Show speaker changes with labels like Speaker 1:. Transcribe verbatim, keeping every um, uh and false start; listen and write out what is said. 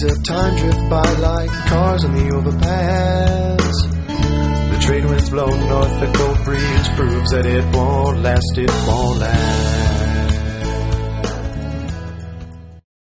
Speaker 1: days of time drift by like cars on the overpass. The trade winds blow north, the cold breeze proves that it won't last, it won't last.